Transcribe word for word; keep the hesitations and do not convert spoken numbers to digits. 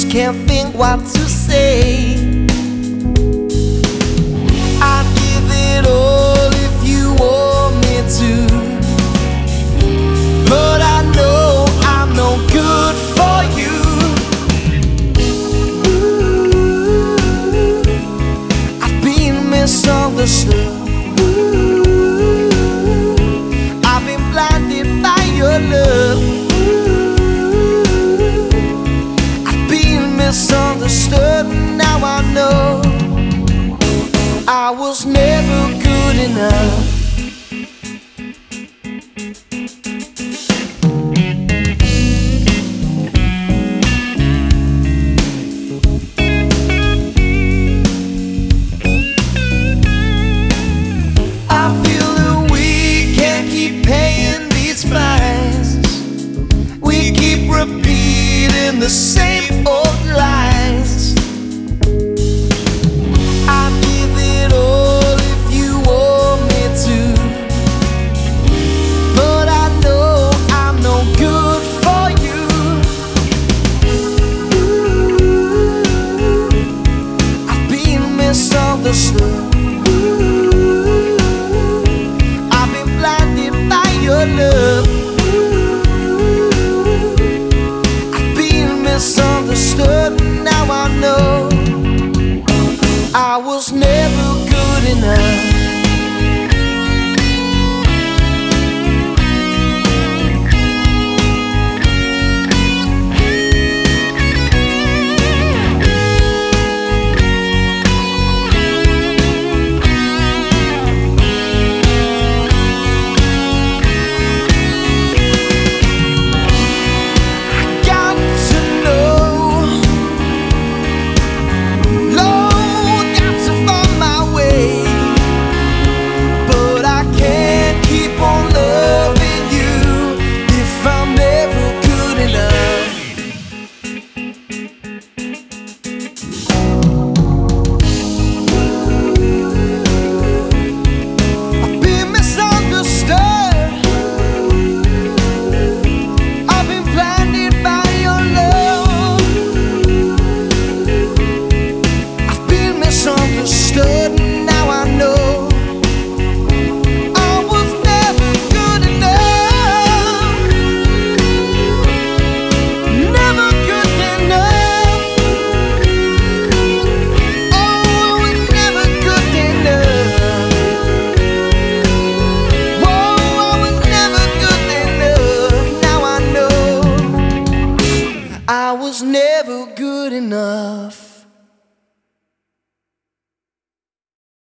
can't think what to say. I'd give it all if you want me to, but I know I'm no good for you. Ooh, I've been misunderstood. Ooh, I've been blinded by your love. Misunderstood, now I know I was never good enough.